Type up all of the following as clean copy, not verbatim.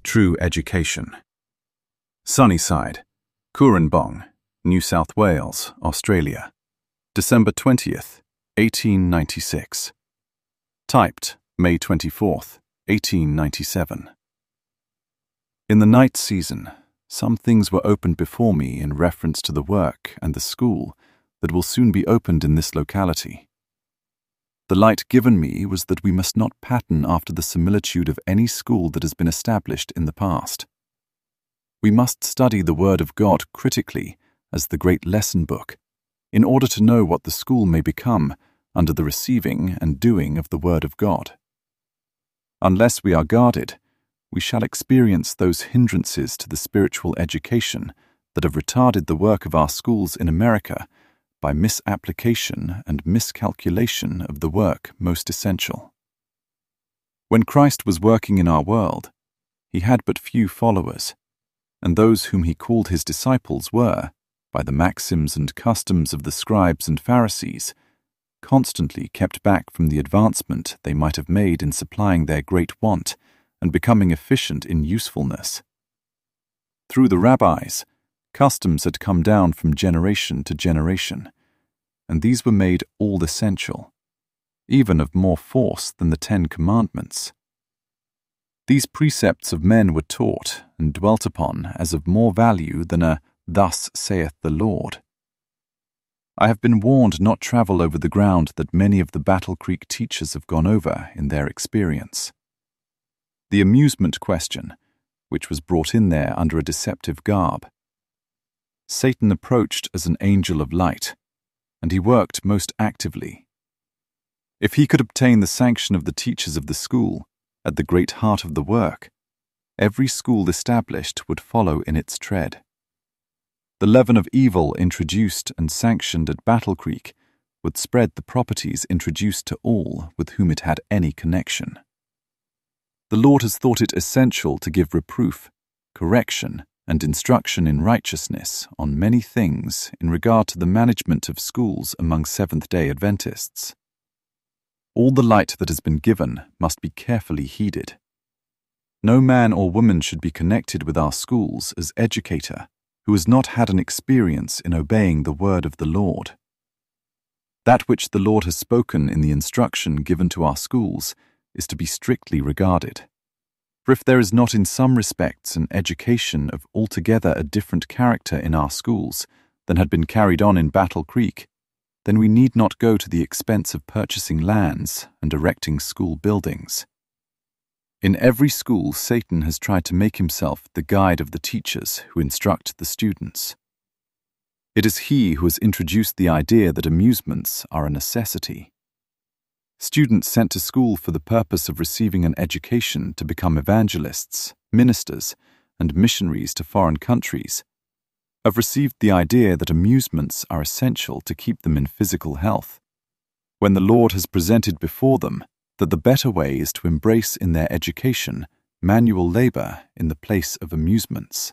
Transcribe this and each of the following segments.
True Education. Sunnyside, Cooranbong, New South Wales, Australia, December 20th, 1896. Typed May 24th, 1897. In the night season, some things were opened before me in reference to the work and the school that will soon be opened in this locality. The light given me was that we must not pattern after the similitude of any school that has been established in the past. We must study the Word of God critically as the great lesson book, in order to know what the school may become under the receiving and doing of the Word of God. Unless we are guarded, we shall experience those hindrances to the spiritual education that have retarded the work of our schools in America by misapplication and miscalculation of the work most essential. When Christ was working in our world, he had but few followers, and those whom he called his disciples were, by the maxims and customs of the scribes and Pharisees, constantly kept back from the advancement they might have made in supplying their great want and becoming efficient in usefulness. Through the rabbis, customs had come down from generation to generation, and these were made all essential, even of more force than the 10 Commandments. These precepts of men were taught and dwelt upon as of more value than a "Thus saith the Lord." I have been warned not travel over the ground that many of the Battle Creek teachers have gone over in their experience. The amusement question, which was brought in there under a deceptive garb. Satan approached as an angel of light, and he worked most actively. If he could obtain the sanction of the teachers of the school, at the great heart of the work, every school established would follow in its tread. The leaven of evil introduced and sanctioned at Battle Creek would spread the properties introduced to all with whom it had any connection. The Lord has thought it essential to give reproof, correction, and instruction in righteousness on many things in regard to the management of schools among Seventh-day Adventists. All the light that has been given must be carefully heeded. No man or woman should be connected with our schools as educator who has not had an experience in obeying the word of the Lord. That which the Lord has spoken in the instruction given to our schools is to be strictly regarded. For if there is not in some respects an education of altogether a different character in our schools than had been carried on in Battle Creek, then we need not go to the expense of purchasing lands and erecting school buildings. In every school, Satan has tried to make himself the guide of the teachers who instruct the students. It is he who has introduced the idea that amusements are a necessity. Students sent to school for the purpose of receiving an education to become evangelists, ministers, and missionaries to foreign countries have received the idea that amusements are essential to keep them in physical health, when the Lord has presented before them that the better way is to embrace in their education manual labor in the place of amusements.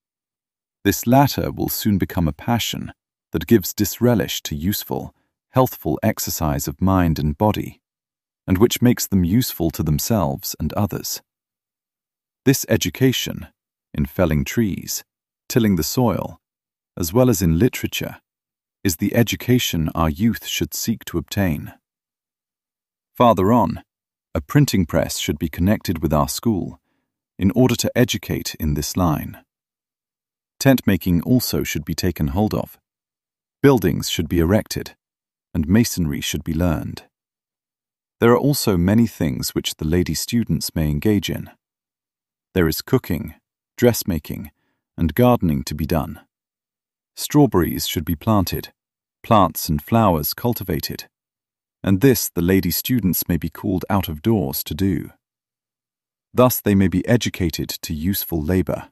This latter will soon become a passion that gives disrelish to useful, healthful exercise of mind and body, and which makes them useful to themselves and others. This education, in felling trees, tilling the soil, as well as in literature, is the education our youth should seek to obtain. Farther on, a printing press should be connected with our school in order to educate in this line. Tent-making also should be taken hold of. Buildings should be erected, and masonry should be learned. There are also many things which the lady students may engage in. There is cooking, dressmaking, and gardening to be done. Strawberries should be planted, plants and flowers cultivated, and this the lady students may be called out of doors to do. Thus they may be educated to useful labor.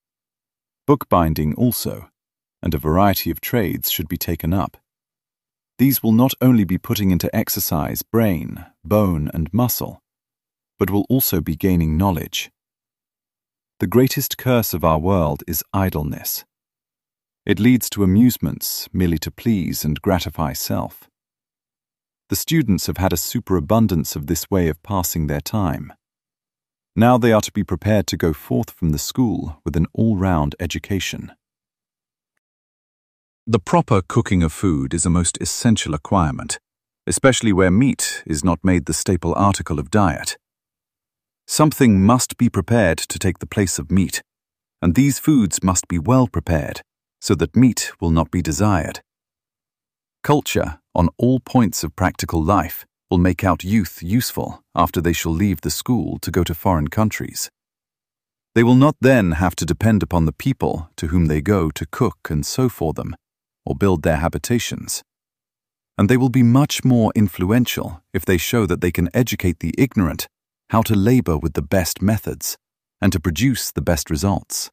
Bookbinding also, and a variety of trades should be taken up. These will not only be putting into exercise brain, bone, and muscle, but will also be gaining knowledge. The greatest curse of our world is idleness. It leads to amusements merely to please and gratify self. The students have had a superabundance of this way of passing their time. Now they are to be prepared to go forth from the school with an all-round education. The proper cooking of food is a most essential acquirement, especially where meat is not made the staple article of diet. Something must be prepared to take the place of meat, and these foods must be well prepared so that meat will not be desired. Culture, on all points of practical life, will make out youth useful after they shall leave the school to go to foreign countries. They will not then have to depend upon the people to whom they go to cook and sew for them, or build their habitations. And they will be much more influential if they show that they can educate the ignorant how to labor with the best methods and to produce the best results.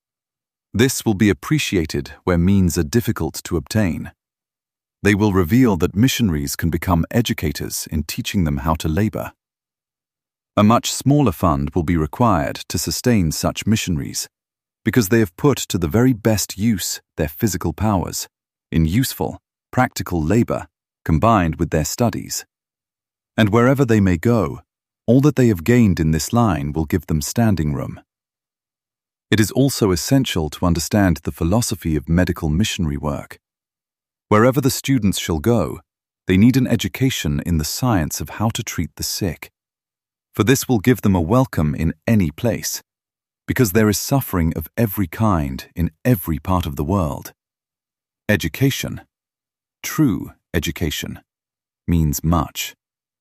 This will be appreciated where means are difficult to obtain. They will reveal that missionaries can become educators in teaching them how to labor. A much smaller fund will be required to sustain such missionaries, because they have put to the very best use their physical powers in useful, practical labor combined with their studies. And wherever they may go, all that they have gained in this line will give them standing room. It is also essential to understand the philosophy of medical missionary work. Wherever the students shall go, they need an education in the science of how to treat the sick, for this will give them a welcome in any place, because there is suffering of every kind in every part of the world. Education, true education, means much.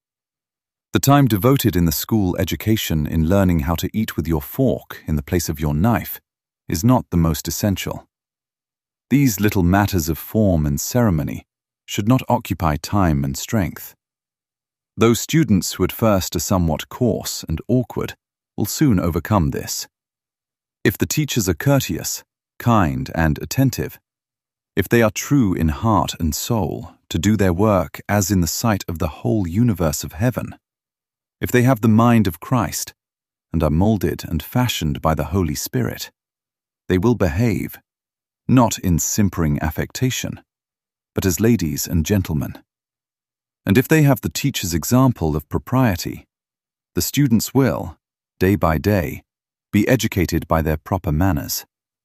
The time devoted in the school education in learning how to eat with your fork in the place of your knife is not the most essential. These little matters of form and ceremony should not occupy time and strength. Those students who at first are somewhat coarse and awkward will soon overcome this. If the teachers are courteous, kind, and attentive, if they are true in heart and soul to do their work as in the sight of the whole universe of heaven, if they have the mind of Christ and are molded and fashioned by the Holy Spirit, they will behave, not in simpering affectation, but as ladies and gentlemen. And if they have the teacher's example of propriety, the students will, day by day, be educated by their proper manners.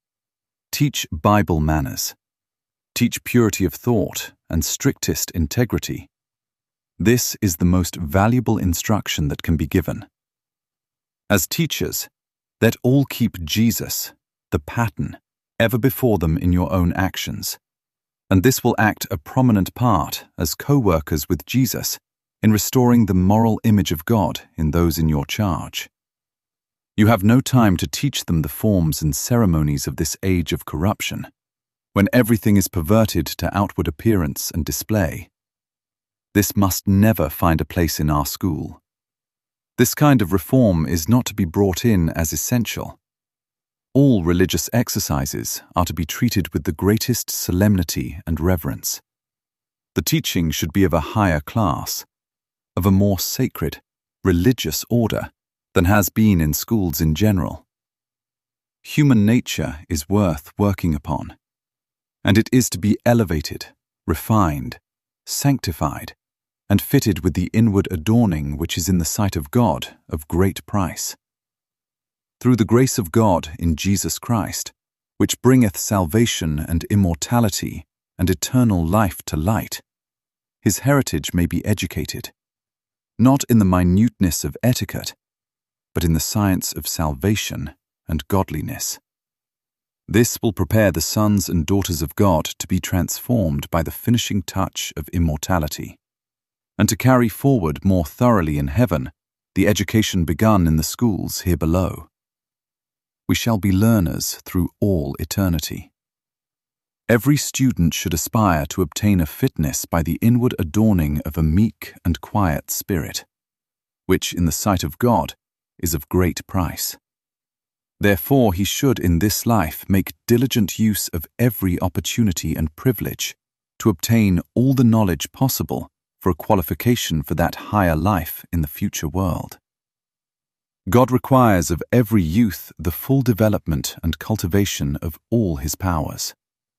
Teach Bible manners. Teach purity of thought and strictest integrity. This is the most valuable instruction that can be given. As teachers, let all keep Jesus, the pattern, ever before them in your own actions, and this will act a prominent part as co-workers with Jesus in restoring the moral image of God in those in your charge. You have no time to teach them the forms and ceremonies of this age of corruption, when everything is perverted to outward appearance and display. This must never find a place in our school. This kind of reform is not to be brought in as essential. All religious exercises are to be treated with the greatest solemnity and reverence. The teaching should be of a higher class, of a more sacred, religious order than has been in schools in general. Human nature is worth working upon, and it is to be elevated, refined, sanctified, and fitted with the inward adorning which is in the sight of God of great price. Through the grace of God in Jesus Christ, which bringeth salvation and immortality and eternal life to light, his heritage may be educated, not in the minuteness of etiquette, but in the science of salvation and godliness. This will prepare the sons and daughters of God to be transformed by the finishing touch of immortality, and to carry forward more thoroughly in heaven the education begun in the schools here below. We shall be learners through all eternity. Every student should aspire to obtain a fitness by the inward adorning of a meek and quiet spirit, which in the sight of God is of great price. Therefore he should in this life make diligent use of every opportunity and privilege to obtain all the knowledge possible for a qualification for that higher life in the future world. God requires of every youth the full development and cultivation of all his powers.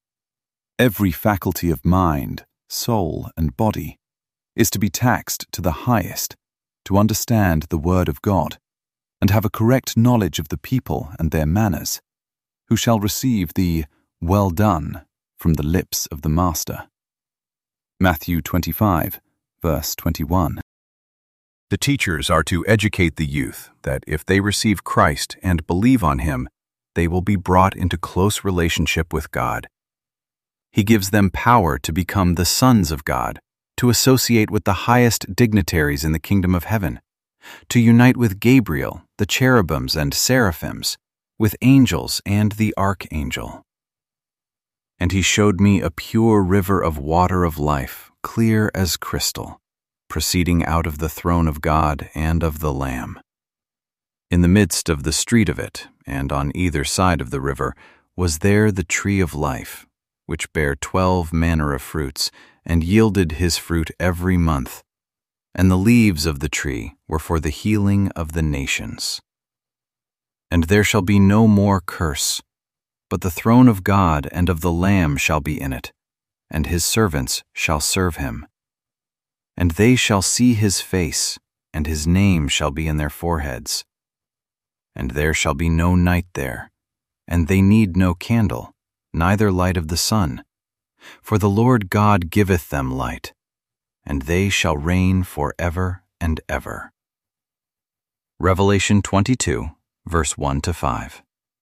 Every faculty of mind, soul, and body is to be taxed to the highest to understand the Word of God and have a correct knowledge of the people and their manners, who shall receive the "well done" from the lips of the Master. Matthew 25, verse 21. The teachers are to educate the youth that if they receive Christ and believe on Him, they will be brought into close relationship with God. He gives them power to become the sons of God, to associate with the highest dignitaries in the kingdom of heaven, to unite with Gabriel, the cherubims and seraphims, with angels and the archangel. And He showed me a pure river of water of life, clear as crystal, proceeding out of the throne of God and of the Lamb. In the midst of the street of it, and on either side of the river, was there the tree of life, which bare 12 manner of fruits, and yielded his fruit every month. And the leaves of the tree were for the healing of the nations. And there shall be no more curse, but the throne of God and of the Lamb shall be in it, and His servants shall serve Him. And they shall see His face, and His name shall be in their foreheads. And there shall be no night there, and they need no candle, neither light of the sun, for the Lord God giveth them light, and they shall reign forever and ever. Revelation 22, verse 1-5.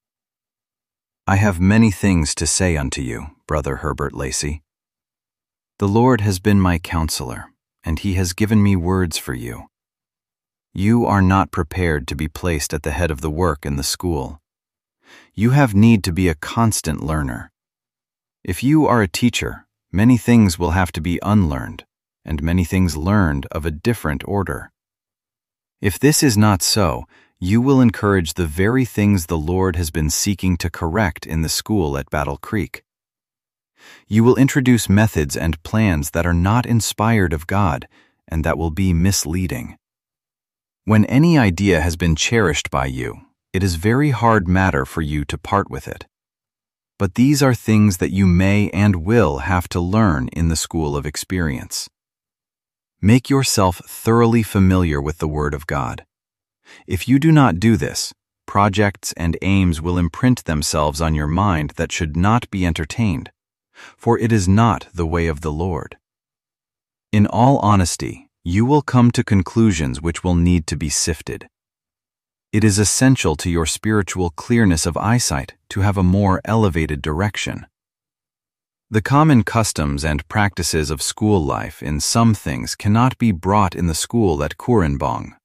I have many things to say unto you, Brother Herbert Lacey. The Lord has been my counselor, and He has given me words for you. You are not prepared to be placed at the head of the work in the school. You have need to be a constant learner. If you are a teacher, many things will have to be unlearned, and many things learned of a different order. If this is not so, you will encourage the very things the Lord has been seeking to correct in the school at Battle Creek. You will introduce methods and plans that are not inspired of God and that will be misleading. When any idea has been cherished by you, it is very hard matter for you to part with it. But these are things that you may and will have to learn in the school of experience. Make yourself thoroughly familiar with the Word of God. If you do not do this, projects and aims will imprint themselves on your mind that should not be entertained, for it is not the way of the Lord. In all honesty, you will come to conclusions which will need to be sifted. It is essential to your spiritual clearness of eyesight to have a more elevated direction. The common customs and practices of school life in some things cannot be brought in the school at Kurenbong.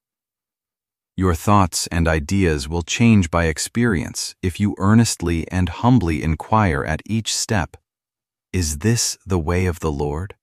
Your thoughts and ideas will change by experience if you earnestly and humbly inquire at each step, is this the way of the Lord?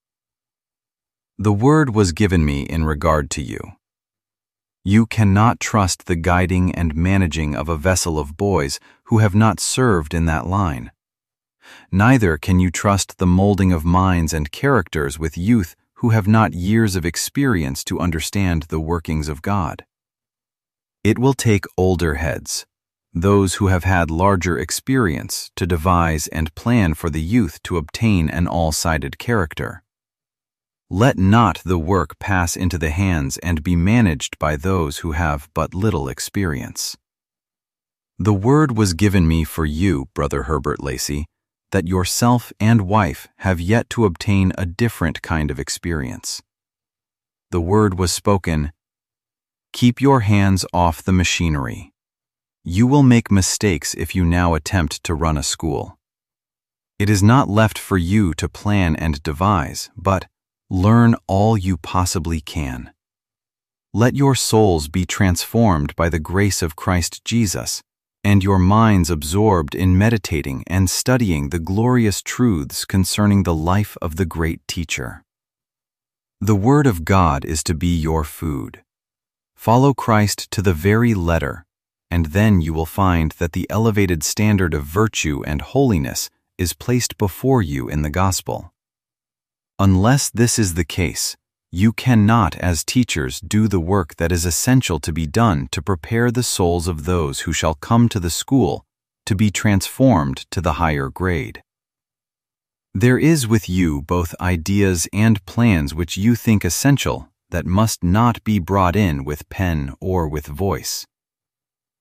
The word was given me in regard to you. You cannot trust the guiding and managing of a vessel of boys who have not served in that line. Neither can you trust the molding of minds and characters with youth who have not years of experience to understand the workings of God. It will take older heads, those who have had larger experience, to devise and plan for the youth to obtain an all-sided character. Let not the work pass into the hands and be managed by those who have but little experience. The word was given me for you, Brother Herbert Lacey, that yourself and wife have yet to obtain a different kind of experience. The word was spoken, keep your hands off the machinery. You will make mistakes if you now attempt to run a school. It is not left for you to plan and devise, but learn all you possibly can. Let your souls be transformed by the grace of Christ Jesus, and your minds absorbed in meditating and studying the glorious truths concerning the life of the great teacher. The Word of God is to be your food. Follow Christ to the very letter, and then you will find that the elevated standard of virtue and holiness is placed before you in the gospel. Unless this is the case, you cannot, as teachers, do the work that is essential to be done to prepare the souls of those who shall come to the school to be transformed to the higher grade. There is with you both ideas and plans which you think essential that must not be brought in with pen or with voice.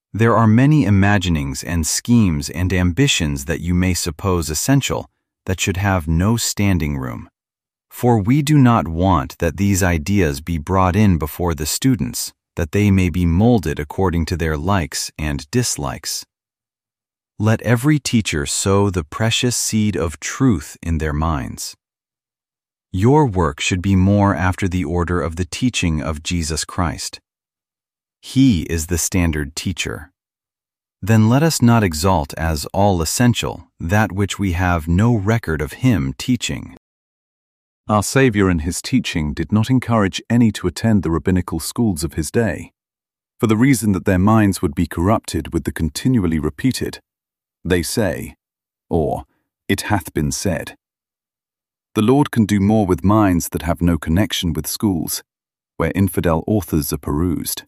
There are many imaginings and schemes and ambitions that you may suppose essential that should have no standing room. For we do not want that these ideas be brought in before the students, that they may be molded according to their likes and dislikes. Let every teacher sow the precious seed of truth in their minds. Your work should be more after the order of the teaching of Jesus Christ. He is the standard teacher. Then let us not exalt as all essential that which we have no record of him teaching. Our Saviour in his teaching did not encourage any to attend the rabbinical schools of his day, for the reason that their minds would be corrupted with the continually repeated, "They say," or "It hath been said." The Lord can do more with minds that have no connection with schools, where infidel authors are perused.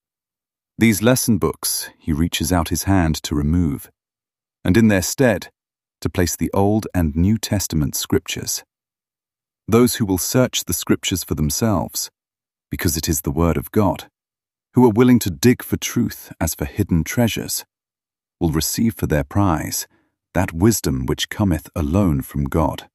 These lesson books he reaches out his hand to remove, and in their stead to place the Old and New Testament scriptures. Those who will search the scriptures for themselves, because it is the word of God, who are willing to dig for truth as for hidden treasures, will receive for their prize that wisdom which cometh alone from God.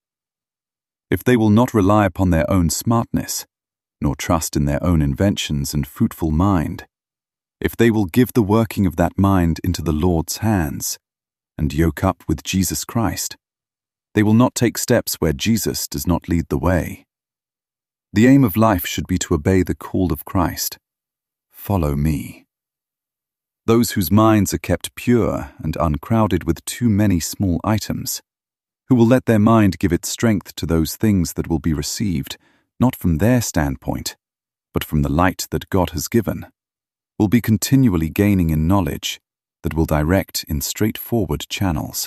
If they will not rely upon their own smartness, nor trust in their own inventions and fruitful mind, if they will give the working of that mind into the Lord's hands, and yoke up with Jesus Christ, they will not take steps where Jesus does not lead the way. The aim of life should be to obey the call of Christ. Follow me. Those whose minds are kept pure and uncrowded with too many small items, who will let their mind give its strength to those things that will be received, not from their standpoint, but from the light that God has given, will be continually gaining in knowledge that will direct in straightforward channels.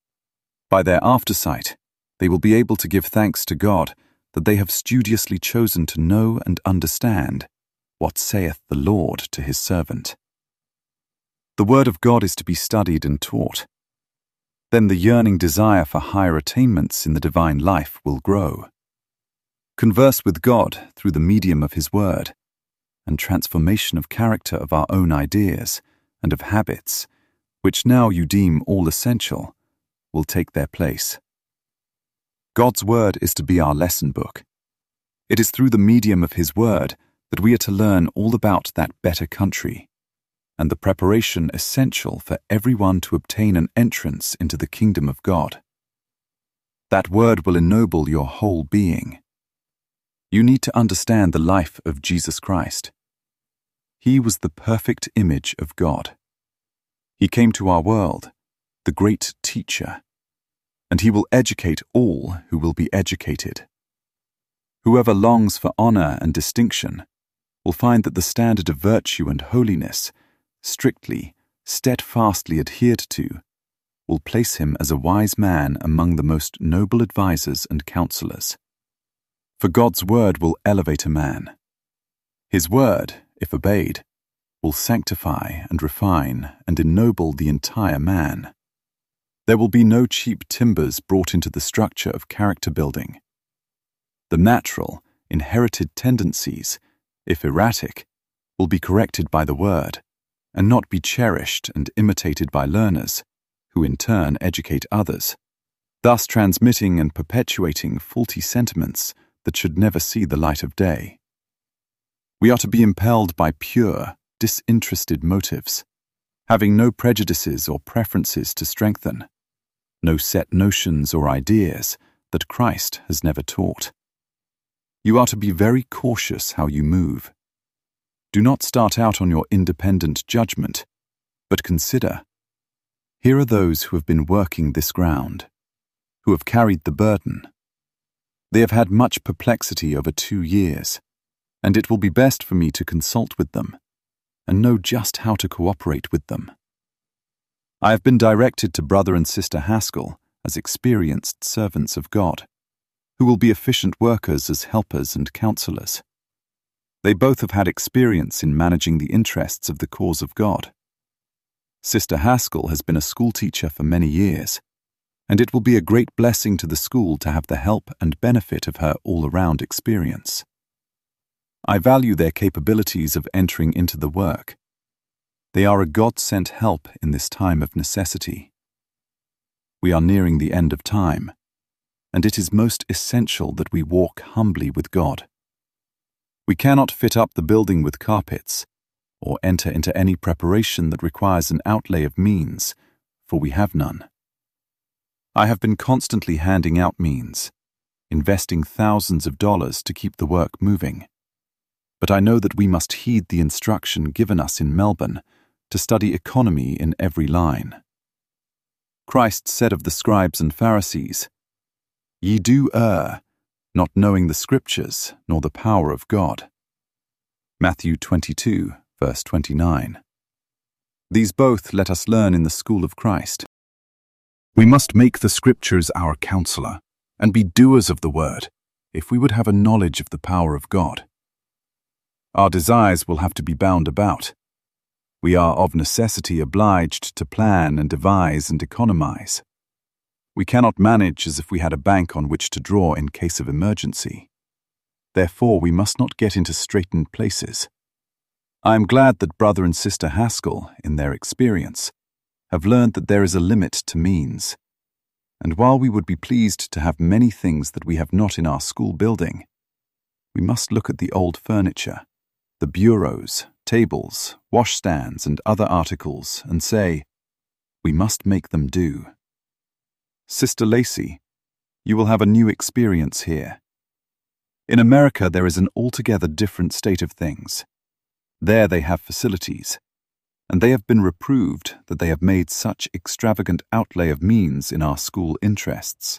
By their aftersight, they will be able to give thanks to God that they have studiously chosen to know and understand what saith the Lord to his servant. The word of God is to be studied and taught. Then the yearning desire for higher attainments in the divine life will grow. Converse with God through the medium of his word, and transformation of character of our own ideas and of habits, which now you deem all essential, will take their place. God's word is to be our lesson book. It is through the medium of his word that we are to learn all about that better country, and the preparation essential for everyone to obtain an entrance into the kingdom of God. That word will ennoble your whole being. You need to understand the life of Jesus Christ. He was the perfect image of God. He came to our world, the great teacher, and he will educate all who will be educated. Whoever longs for honor and distinction will find that the standard of virtue and holiness, strictly, steadfastly adhered to, will place him as a wise man among the most noble advisers and counselors. For God's word will elevate a man. His word, if obeyed, will sanctify and refine and ennoble the entire man. There will be no cheap timbers brought into the structure of character building. The natural, inherited tendencies, if erratic, will be corrected by the word, and not be cherished and imitated by learners, who in turn educate others, thus transmitting and perpetuating faulty sentiments that should never see the light of day. We are to be impelled by pure, disinterested motives, having no prejudices or preferences to strengthen, no set notions or ideas that Christ has never taught. You are to be very cautious how you move. Do not start out on your independent judgment, but consider, here are those who have been working this ground, who have carried the burden. They have had much perplexity over 2 years, and it will be best for me to consult with them and know just how to cooperate with them. I have been directed to Brother and Sister Haskell as experienced servants of God, who will be efficient workers as helpers and counselors. They both have had experience in managing the interests of the cause of God. Sister Haskell has been a schoolteacher for many years, and it will be a great blessing to the school to have the help and benefit of her all-around experience. I value their capabilities of entering into the work. They are a God-sent help in this time of necessity. We are nearing the end of time, and it is most essential that we walk humbly with God. We cannot fit up the building with carpets, or enter into any preparation that requires an outlay of means, for we have none. I have been constantly handing out means, investing thousands of dollars to keep the work moving. But I know that we must heed the instruction given us in Melbourne to study economy in every line. Christ said of the scribes and Pharisees, "Ye do err, not knowing the Scriptures nor the power of God." Matthew 22, verse 29. These both let us learn in the school of Christ. We must make the Scriptures our counselor and be doers of the word if we would have a knowledge of the power of God. Our desires will have to be bound about. We are of necessity obliged to plan and devise and economize. We cannot manage as if we had a bank on which to draw in case of emergency. Therefore, we must not get into straitened places. I am glad that Brother and Sister Haskell, in their experience, have learned that there is a limit to means. And while we would be pleased to have many things that we have not in our school building, we must look at the old furniture, the bureaus, tables, washstands, and other articles, and say, we must make them do. Sister Lacey, you will have a new experience here. In America, there is an altogether different state of things. There they have facilities, and they have been reproved that they have made such extravagant outlay of means in our school interests.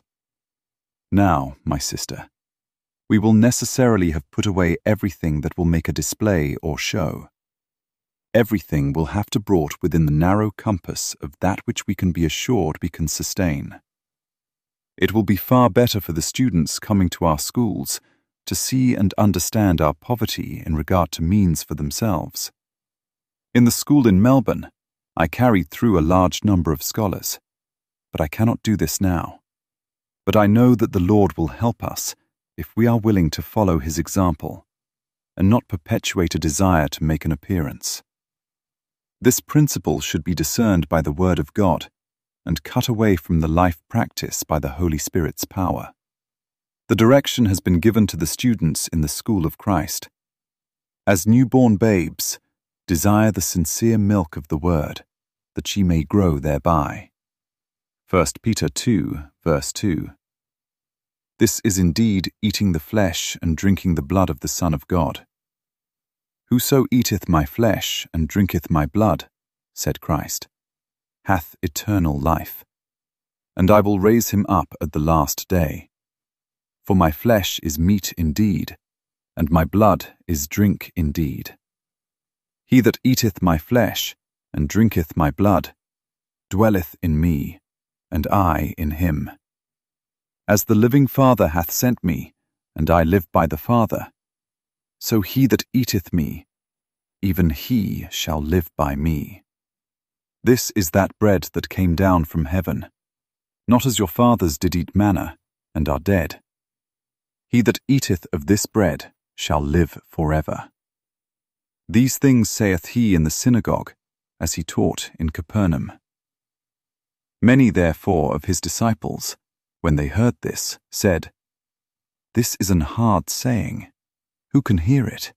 Now, my sister, we will necessarily have put away everything that will make a display or show. Everything will have to be brought within the narrow compass of that which we can be assured we can sustain. It will be far better for the students coming to our schools to see and understand our poverty in regard to means for themselves. In the school in Melbourne, I carried through a large number of scholars, but I cannot do this now. But I know that the Lord will help us if we are willing to follow His example and not perpetuate a desire to make an appearance. This principle should be discerned by the Word of God and cut away from the life practice by the Holy Spirit's power. The direction has been given to the students in the school of Christ. As newborn babes, desire the sincere milk of the Word, that ye may grow thereby. 1 Peter 2, verse 2. This is indeed eating the flesh and drinking the blood of the Son of God. Whoso eateth my flesh and drinketh my blood, said Christ, hath eternal life, and I will raise him up at the last day. For my flesh is meat indeed, and my blood is drink indeed. He that eateth my flesh and drinketh my blood dwelleth in me, and I in him. As the living Father hath sent me, and I live by the Father, so he that eateth me, even he shall live by me. This is that bread that came down from heaven, not as your fathers did eat manna, and are dead. He that eateth of this bread shall live forever. These things saith he in the synagogue, as he taught in Capernaum. Many therefore of his disciples, when they heard this, said, This is an hard saying. Who can hear it?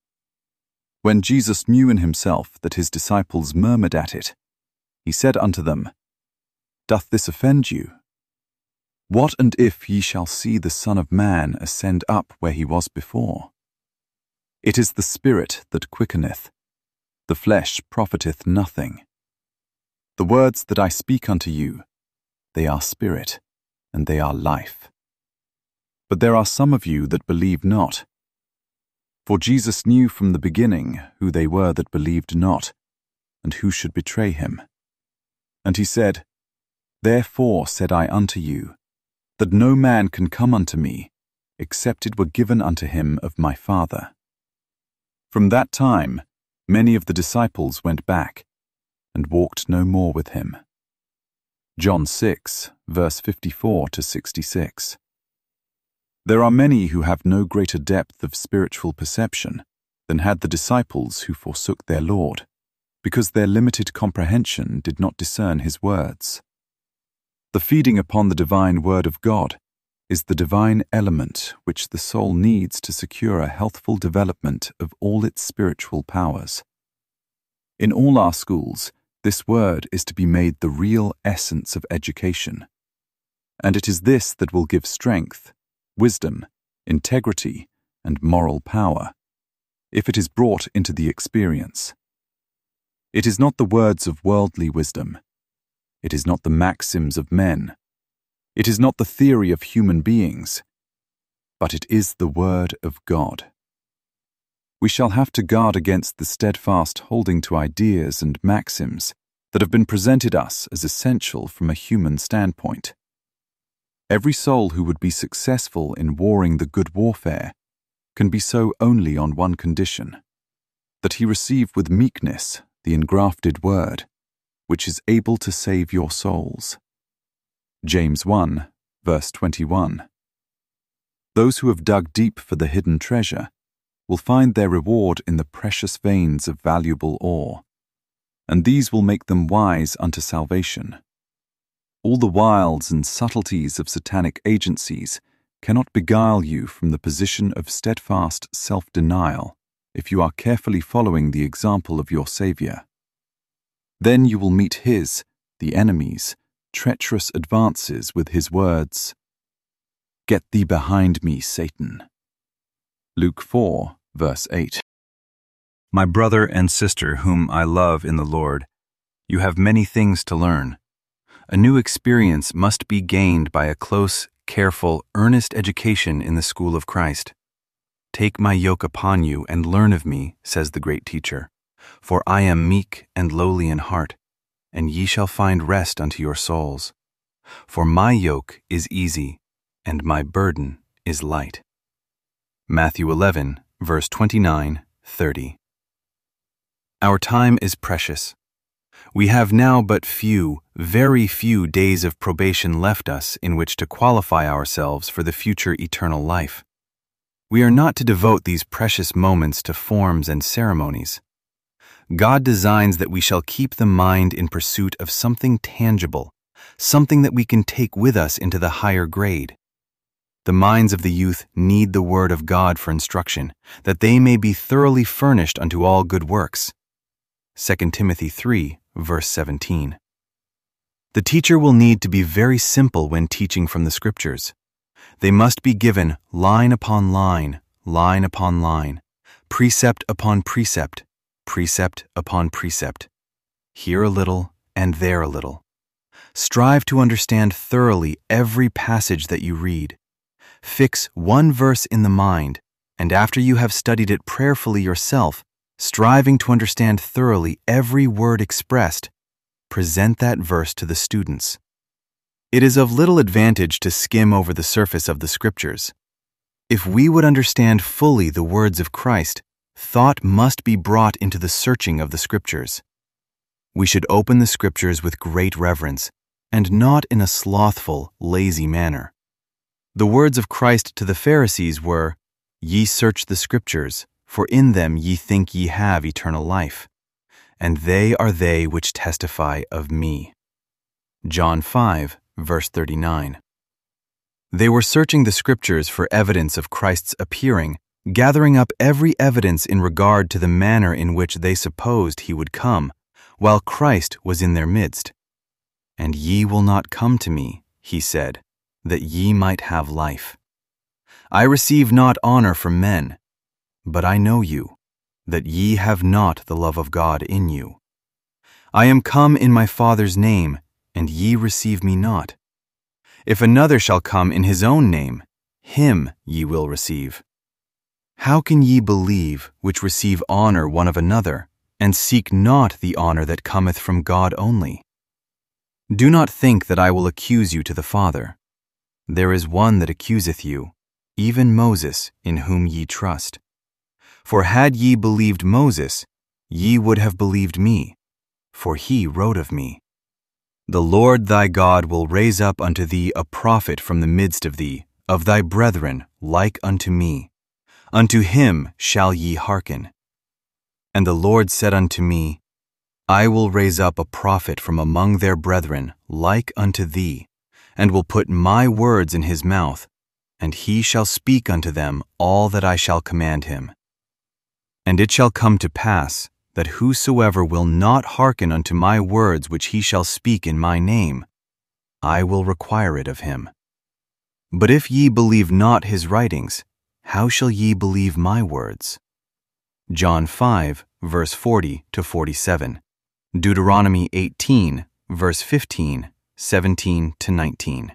When Jesus knew in himself that his disciples murmured at it, he said unto them, Doth this offend you? What and if ye shall see the Son of Man ascend up where he was before? It is the Spirit that quickeneth, the flesh profiteth nothing. The words that I speak unto you, they are spirit, and they are life. But there are some of you that believe not. For Jesus knew from the beginning who they were that believed not, and who should betray him. And he said, Therefore said I unto you, that no man can come unto me, except it were given unto him of my Father. From that time, many of the disciples went back, and walked no more with him. John 6, verse 54 to 66. There are many who have no greater depth of spiritual perception than had the disciples who forsook their Lord, because their limited comprehension did not discern his words. The feeding upon the divine word of God is the divine element which the soul needs to secure a healthful development of all its spiritual powers. In all our schools, this word is to be made the real essence of education, and it is this that will give strength, wisdom, integrity, and moral power, if it is brought into the experience. It is not the words of worldly wisdom. It is not the maxims of men. It is not the theory of human beings, but it is the word of God. We shall have to guard against the steadfast holding to ideas and maxims that have been presented us as essential from a human standpoint. Every soul who would be successful in warring the good warfare can be so only on one condition, that he receive with meekness the engrafted word, which is able to save your souls. James 1, verse 21. Those who have dug deep for the hidden treasure will find their reward in the precious veins of valuable ore, and these will make them wise unto salvation. All the wiles and subtleties of satanic agencies cannot beguile you from the position of steadfast self-denial if you are carefully following the example of your Saviour. Then you will meet his, the enemy's, treacherous advances with his words, "Get thee behind me, Satan." Luke 4, verse 8. My brother and sister whom I love in the Lord, you have many things to learn. A new experience must be gained by a close, careful, earnest education in the school of Christ. Take my yoke upon you and learn of me, says the great teacher, for I am meek and lowly in heart, and ye shall find rest unto your souls. For my yoke is easy, and my burden is light. Matthew 11, verse 29-30. Our time is precious. We have now but few, very few days of probation left us in which to qualify ourselves for the future eternal life. We are not to devote these precious moments to forms and ceremonies. God designs that we shall keep the mind in pursuit of something tangible, something that we can take with us into the higher grade. The minds of the youth need the word of God for instruction, that they may be thoroughly furnished unto all good works. 2 Timothy 3, verse 17. The teacher will need to be very simple when teaching from the Scriptures. They must be given line upon line, line upon line, precept upon precept, precept upon precept. Here a little and there a little. Strive to understand thoroughly every passage that you read. Fix one verse in the mind, and after you have studied it prayerfully yourself, striving to understand thoroughly every word expressed, present that verse to the students. It is of little advantage to skim over the surface of the Scriptures. If we would understand fully the words of Christ, thought must be brought into the searching of the Scriptures. We should open the Scriptures with great reverence, and not in a slothful, lazy manner. The words of Christ to the Pharisees were, "Ye search the Scriptures, for in them ye think ye have eternal life, and they are they which testify of me." John 5, verse 39. They were searching the Scriptures for evidence of Christ's appearing, gathering up every evidence in regard to the manner in which they supposed he would come, while Christ was in their midst. "And ye will not come to me," he said, "that ye might have life. I receive not honor from men, but I know you, that ye have not the love of God in you. I am come in my Father's name, and ye receive me not. If another shall come in his own name, him ye will receive. How can ye believe which receive honor one of another, and seek not the honor that cometh from God only? Do not think that I will accuse you to the Father. There is one that accuseth you, even Moses, in whom ye trust. For had ye believed Moses, ye would have believed me, for he wrote of me. The Lord thy God will raise up unto thee a prophet from the midst of thee, of thy brethren, like unto me. Unto him shall ye hearken. And the Lord said unto me, I will raise up a prophet from among their brethren, like unto thee, and will put my words in his mouth, and he shall speak unto them all that I shall command him. And it shall come to pass, that whosoever will not hearken unto my words which he shall speak in my name, I will require it of him. But if ye believe not his writings, how shall ye believe my words? John 5, verse 40 to 47. Deuteronomy 18, verse 15, 17 to 19.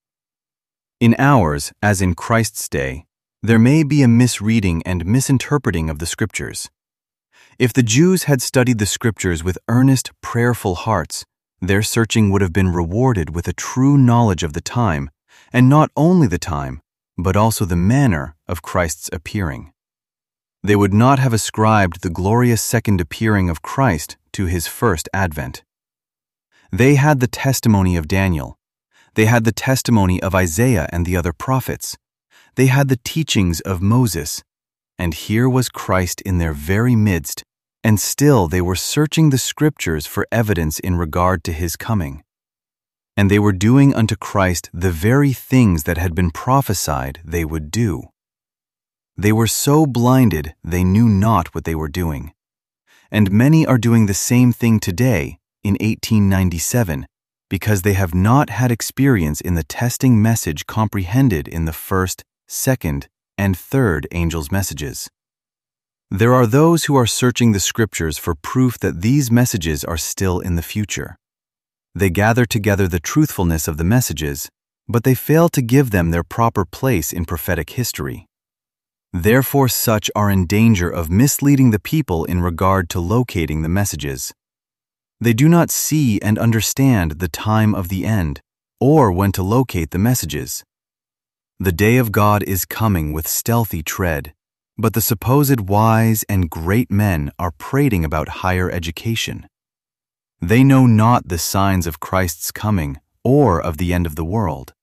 In ours, as in Christ's day, there may be a misreading and misinterpreting of the Scriptures. If the Jews had studied the Scriptures with earnest, prayerful hearts, their searching would have been rewarded with a true knowledge of the time, and not only the time, but also the manner of Christ's appearing. They would not have ascribed the glorious second appearing of Christ to his first advent. They had the testimony of Daniel. They had the testimony of Isaiah and the other prophets. They had the teachings of Moses. And here was Christ in their very midst, and still they were searching the Scriptures for evidence in regard to his coming. And they were doing unto Christ the very things that had been prophesied they would do. They were so blinded they knew not what they were doing. And many are doing the same thing today, in 1897, because they have not had experience in the testing message comprehended in the first, second, and third angels' messages. There are those who are searching the Scriptures for proof that these messages are still in the future. They gather together the truthfulness of the messages, but they fail to give them their proper place in prophetic history. Therefore, such are in danger of misleading the people in regard to locating the messages. They do not see and understand the time of the end, or when to locate the messages. The day of God is coming with stealthy tread, but the supposed wise and great men are prating about higher education. They know not the signs of Christ's coming or of the end of the world.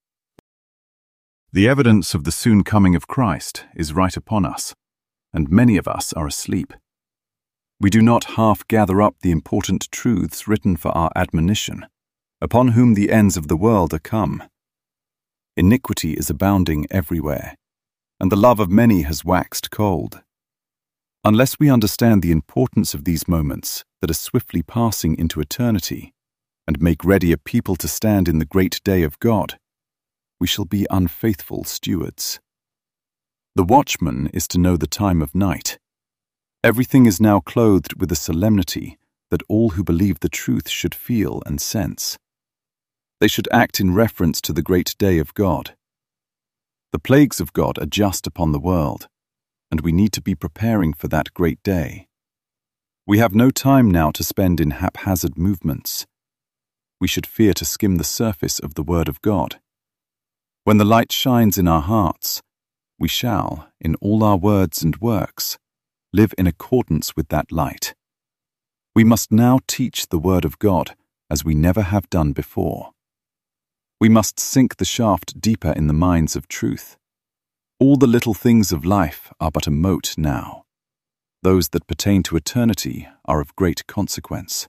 The evidence of the soon coming of Christ is right upon us, and many of us are asleep. We do not half gather up the important truths written for our admonition, upon whom the ends of the world are come. Iniquity is abounding everywhere, and the love of many has waxed cold. Unless we understand the importance of these moments that are swiftly passing into eternity, and make ready a people to stand in the great day of God, we shall be unfaithful stewards. The watchman is to know the time of night. Everything is now clothed with a solemnity that all who believe the truth should feel and sense. They should act in reference to the great day of God. The plagues of God are just upon the world, and we need to be preparing for that great day. We have no time now to spend in haphazard movements. We should fear to skim the surface of the Word of God. When the light shines in our hearts, we shall, in all our words and works, live in accordance with that light. We must now teach the Word of God as we never have done before. We must sink the shaft deeper in the mines of truth. All the little things of life are but a mote now. Those that pertain to eternity are of great consequence.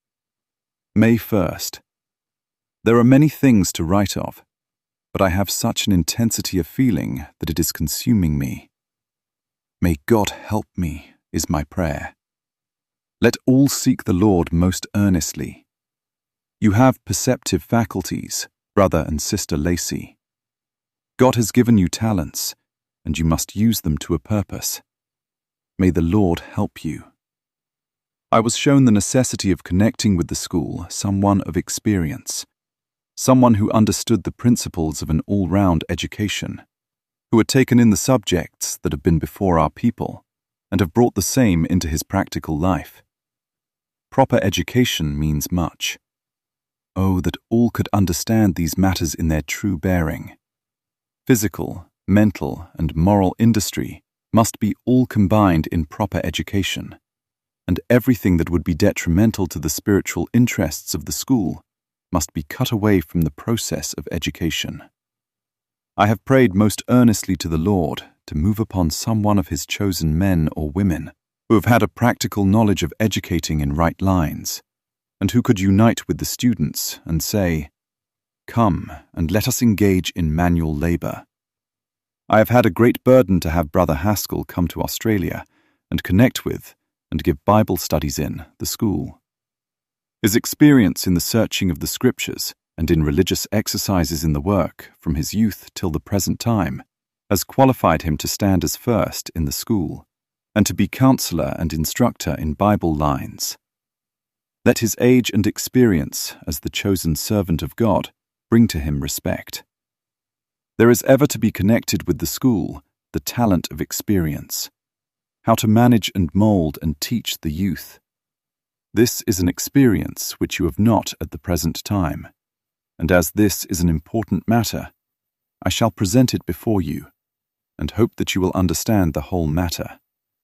May 1st. There are many things to write of, but I have such an intensity of feeling that it is consuming me. May God help me, is my prayer. Let all seek the Lord most earnestly. You have perceptive faculties, brother and sister Lacey. God has given you talents, and you must use them to a purpose. May the Lord help you. I was shown the necessity of connecting with the school someone of experience, someone who understood the principles of an all-round education, who had taken in the subjects that have been before our people, and have brought the same into his practical life. Proper education means much. Oh, that all could understand these matters in their true bearing. Physical, mental, and moral industry must be all combined in proper education, and everything that would be detrimental to the spiritual interests of the school must be cut away from the process of education. I have prayed most earnestly to the Lord to move upon some one of his chosen men or women who have had a practical knowledge of educating in right lines, and who could unite with the students and say, "Come and let us engage in manual labour." I have had a great burden to have Brother Haskell come to Australia and connect with and give Bible studies in the school. His experience in the searching of the Scriptures and in religious exercises in the work from his youth till the present time has qualified him to stand as first in the school and to be counsellor and instructor in Bible lines. Let his age and experience as the chosen servant of God bring to him respect. There is ever to be connected with the school the talent of experience, how to manage and mould and teach the youth. This is an experience which you have not at the present time, and as this is an important matter, I shall present it before you, and hope that you will understand the whole matter.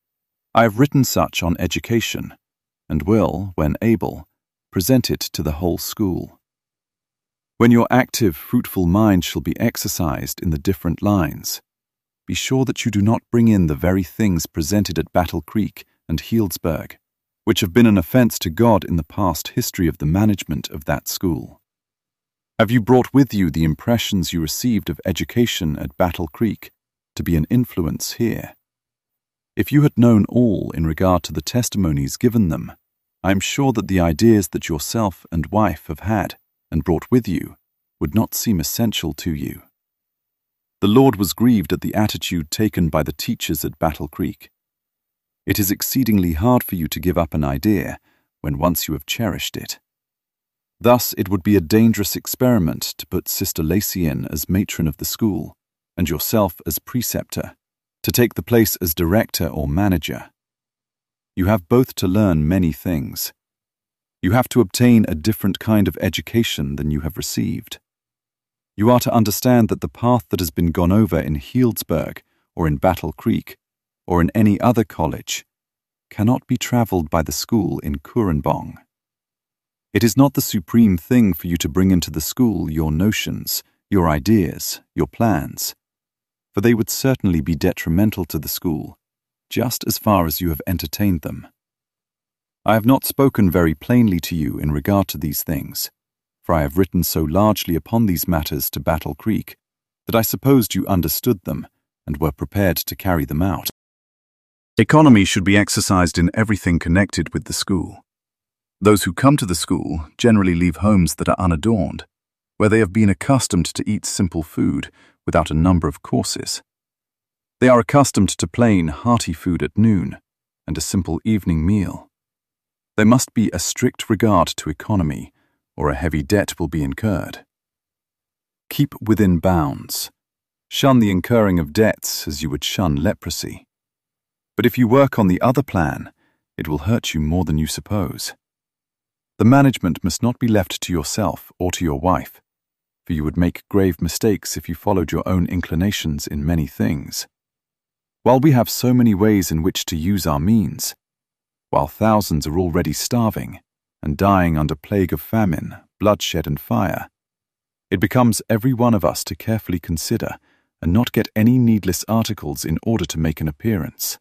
I have written such on education, and will, when able, present it to the whole school. When your active, fruitful mind shall be exercised in the different lines, be sure that you do not bring in the very things presented at Battle Creek and Healdsburg, which have been an offence to God in the past history of the management of that school. Have you brought with you the impressions you received of education at Battle Creek to be an influence here? If you had known all in regard to the testimonies given them, I am sure that the ideas that yourself and wife have had and brought with you would not seem essential to you. The Lord was grieved at the attitude taken by the teachers at Battle Creek. It is exceedingly hard for you to give up an idea when once you have cherished it. Thus it would be a dangerous experiment to put Sister Lacey in as matron of the school and yourself as preceptor, to take the place as director or manager. You have both to learn many things. You have to obtain a different kind of education than you have received. You are to understand that the path that has been gone over in Healdsburg or in Battle Creek or in any other college cannot be travelled by the school in Koornbong. It is not the supreme thing for you to bring into the school your notions, your ideas, your plans, for they would certainly be detrimental to the school, just as far as you have entertained them. I have not spoken very plainly to you in regard to these things, for I have written so largely upon these matters to Battle Creek that I supposed you understood them and were prepared to carry them out. Economy should be exercised in everything connected with the school. Those who come to the school generally leave homes that are unadorned, where they have been accustomed to eat simple food without a number of courses. They are accustomed to plain, hearty food at noon and a simple evening meal. There must be a strict regard to economy, or a heavy debt will be incurred. Keep within bounds. Shun the incurring of debts as you would shun leprosy. But if you work on the other plan, it will hurt you more than you suppose. The management must not be left to yourself or to your wife, for you would make grave mistakes if you followed your own inclinations in many things. While we have so many ways in which to use our means, while thousands are already starving and dying under plague of famine, bloodshed and fire, it becomes every one of us to carefully consider and not get any needless articles in order to make an appearance.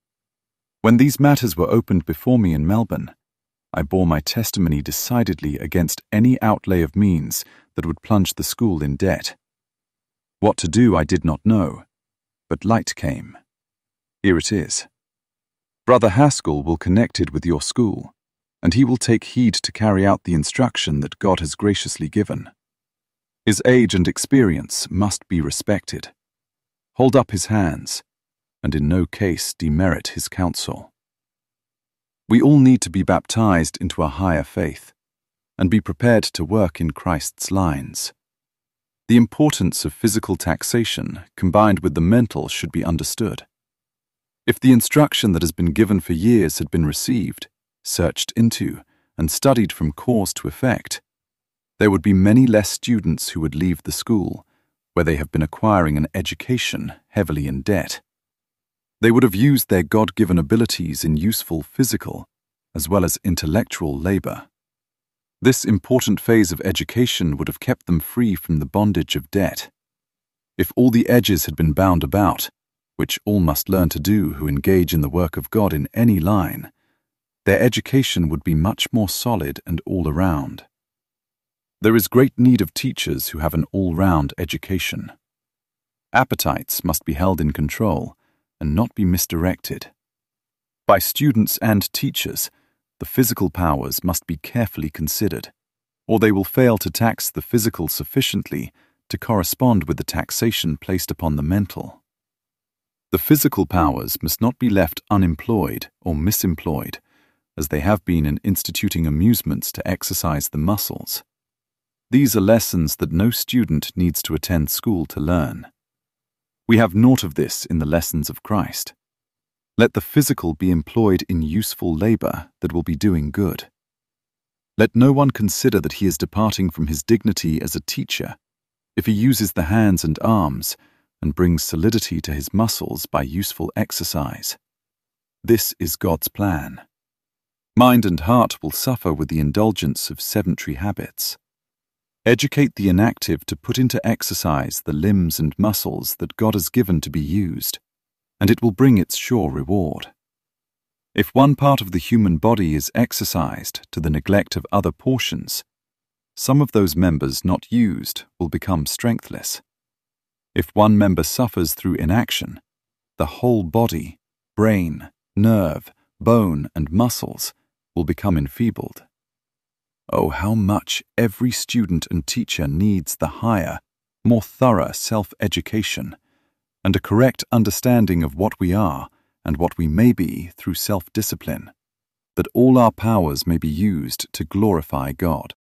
When these matters were opened before me in Melbourne, I bore my testimony decidedly against any outlay of means that would plunge the school in debt. What to do I did not know, but light came. Here it is. Brother Haskell will connect it with your school, and he will take heed to carry out the instruction that God has graciously given. His age and experience must be respected. Hold up his hands, and in no case demerit his counsel. We all need to be baptized into a higher faith, and be prepared to work in Christ's lines. The importance of physical taxation combined with the mental should be understood. If the instruction that has been given for years had been received, searched into, and studied from cause to effect, there would be many less students who would leave the school, where they have been acquiring an education heavily in debt. They would have used their God-given abilities in useful physical as well as intellectual labor. This important phase of education would have kept them free from the bondage of debt. If all the edges had been bound about, which all must learn to do who engage in the work of God in any line, their education would be much more solid and all-around. There is great need of teachers who have an all-round education. Appetites must be held in control and not be misdirected. By students and teachers, the physical powers must be carefully considered, or they will fail to tax the physical sufficiently to correspond with the taxation placed upon the mental. The physical powers must not be left unemployed or misemployed, as they have been in instituting amusements to exercise the muscles. These are lessons that no student needs to attend school to learn. We have naught of this in the lessons of Christ. Let the physical be employed in useful labor that will be doing good. Let no one consider that he is departing from his dignity as a teacher if he uses the hands and arms and brings solidity to his muscles by useful exercise. This is God's plan. Mind and heart will suffer with the indulgence of sedentary habits. Educate the inactive to put into exercise the limbs and muscles that God has given to be used, and it will bring its sure reward. If one part of the human body is exercised to the neglect of other portions, some of those members not used will become strengthless. If one member suffers through inaction, the whole body, brain, nerve, bone, and muscles will become enfeebled. Oh, how much every student and teacher needs the higher, more thorough self-education and a correct understanding of what we are and what we may be through self-discipline, that all our powers may be used to glorify God.